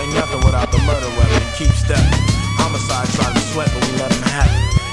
ain't nothing without the murder weapon. Keep step. Homicide trying to